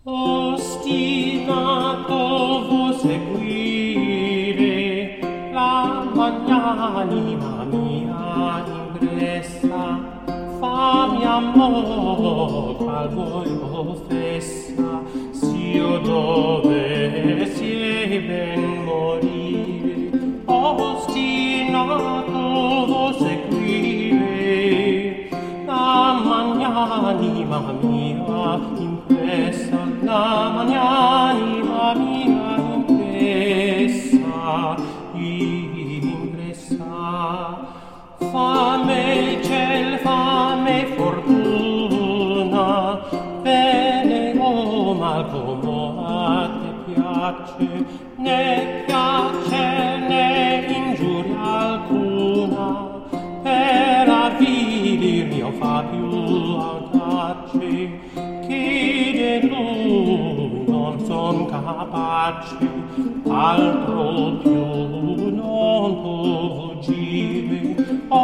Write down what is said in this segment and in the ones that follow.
Ostinato vo seguire la magnanima mia impressa, fammi amor qual voi professa, s'io dovessi ben morire. Ostinato vo seguire la magnanima mia impressa, la magnanima mia impressa. Fame il ciel, fame fortuna, bene o mal come a te piace, né piace né ingiuria alcuna, per avvidir mio fa più audace, che de lui non son capace, altro più non può fuggire.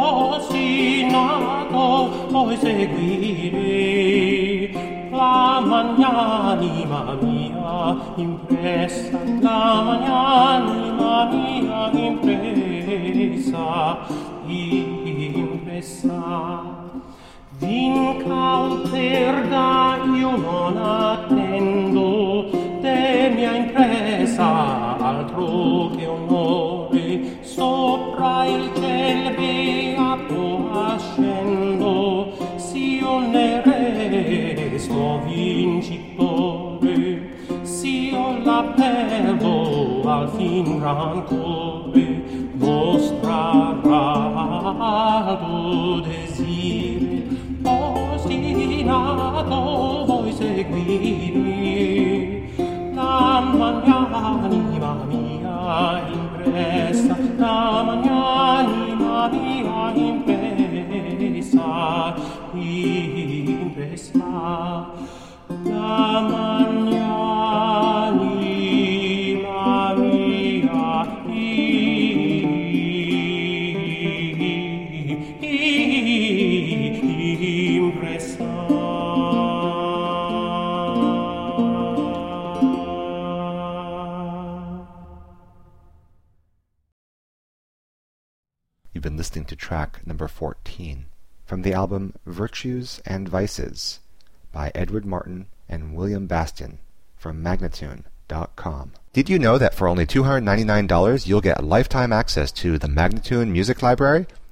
Ostinato vuoi seguire la magnanima mia impressa, la magnanima mia impressa. Vincauter da io non attendo, de mia impresa altro che onore, sopra il ciel beato ascendo, s'io ne resto vincitore, s'io la perdo al fin rancore, vostra rado desire. Ostinato vuoi seguire la magnanima mia impressa, la magnanima mia impressa, la magnanima mia impressa. You've been listening to track number 14 from the album Virtues and Vices by Edward Martin and William Bastian from Magnatune.com. Did you know that for only $299 you'll get lifetime access to the Magnatune Music Library?